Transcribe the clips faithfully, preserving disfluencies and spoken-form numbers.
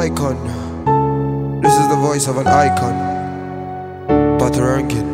icon. This is the voice of an icon. Butter Rankin.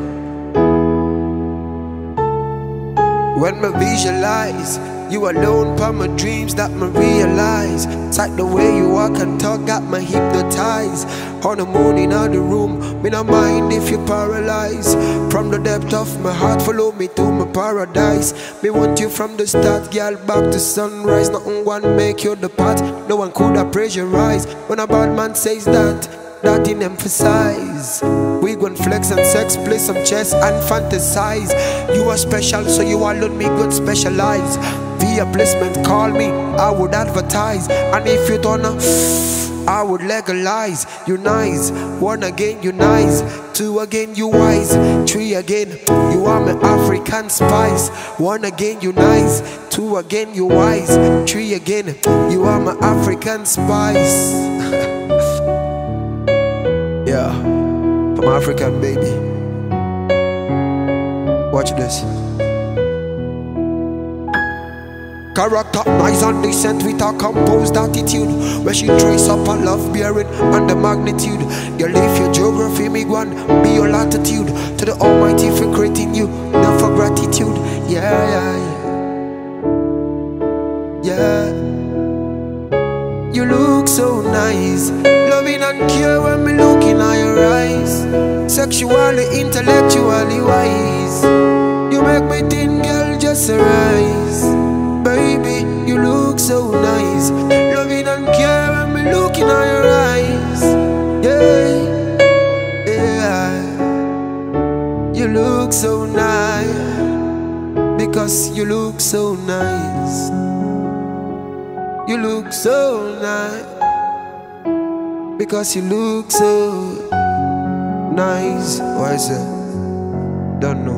When me visualize you alone for my dreams that me realize. It's like the way you walk and talk got me hypnotized. On the moon in the room, me no mind if you paralyze. From the depth of my heart, follow me to my paradise. Me want you from the start, girl, back to sunrise. Nothing one make you depart, no one could have pressurize. When a bad man says that, that in emphasize. We gon' flex and sex, play some chess and fantasize. You are special, so you alone me good specialize. Via placement, call me, I would advertise. And if you don't know, I would legalize. You nice, one again you nice, two again you wise, three again you are my African spice. One again you nice, two again you wise, three again you are my African spice. Yeah, I'm African, baby. Watch this. Character nice and decent with a composed attitude, where she trace up her love bearing and the magnitude. Girl, if your geography me one, be your latitude. To the Almighty for creating you, not for gratitude. Yeah, yeah, yeah. You look so nice, loving and care when me looking at your eyes. Sexually, intellectually wise, you make me think, girl, just arise. Baby, you look so nice, loving and care when me looking at your eyes. Yeah, yeah. You look so nice, because you look so nice. You look so nice, because you look so nice. Why is it? Don't know.